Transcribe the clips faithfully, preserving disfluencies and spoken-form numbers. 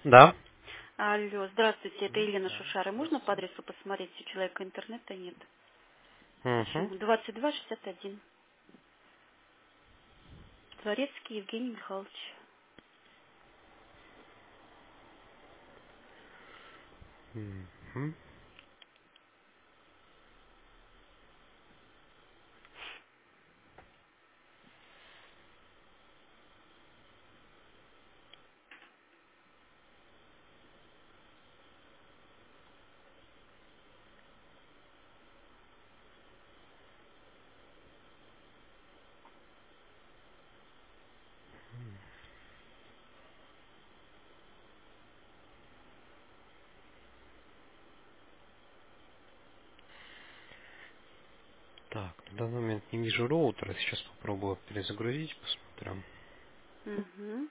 Да. Алло, здравствуйте, это Елена Шушара. Можно по адресу посмотреть, если у человека интернета нет? Угу. Почему? двадцать два шестьдесят один. Дворецкий Евгений Михайлович. Мгм. Так, на данный момент не вижу роутера. Сейчас попробую перезагрузить, посмотрим. Угу.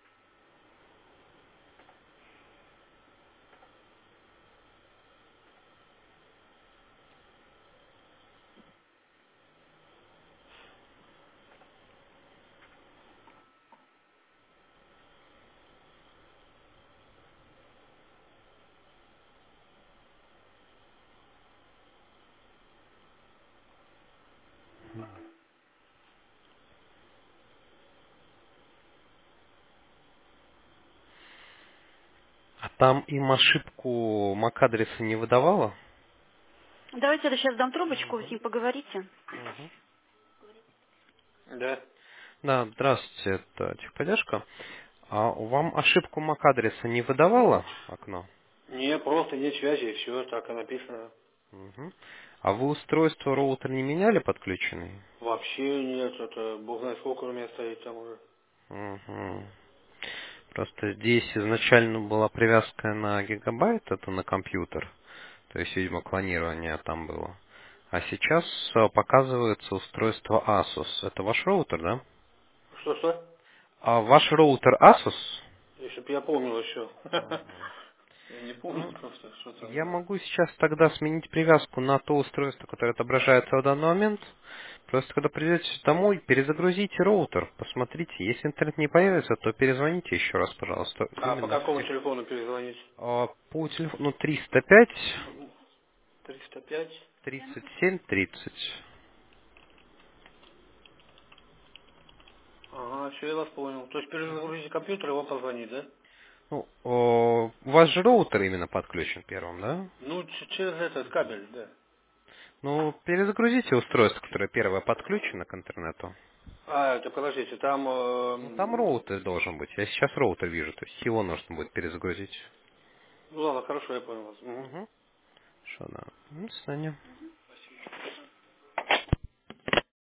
А там им ошибку MAC-адреса не выдавала? Давайте я сейчас дам трубочку, вы с ним поговорите. Угу. Да. Да, здравствуйте, это техподдержка. А вам ошибку MAC-адреса не выдавала окно? Не, просто нет связи, и все, так и написано. Угу. А вы устройство роутер не меняли подключенный? Вообще нет, это бог знает сколько у меня стоит там уже. Угу. Просто здесь изначально была привязка на гигабайт, это на компьютер. То есть, видимо, клонирование там было. А сейчас э, показывается устройство Asus. Это ваш роутер, да? Что-что? А ваш роутер Asus? Если бы я помнил еще. Мгм. Я не помню Ну, просто, что там я было. могу сейчас тогда сменить привязку на то устройство, которое отображается в данный момент. Просто когда придете домой, перезагрузите роутер, посмотрите. Если интернет не появится, то перезвоните еще раз, пожалуйста. А по Именно с какому тех- телефону перезвонить? а, по телефону ну, триста пять триста пять. тридцать семь тридцать. Ага, все, я вас понял. То есть перезагрузите компьютер и вам позвонит, да? Ну, о, у вас же роутер именно подключен первым, да? Ну, ч- через этот кабель, да. Ну, перезагрузите устройство, которое первое подключено к интернету. А, это подождите, там... Ну, там эм, роутер должен быть. Я сейчас роутер вижу, то есть его нужно будет перезагрузить. Ну ладно, хорошо, я понял вас. Мгм. Угу. Что, да. Ну, до свидания.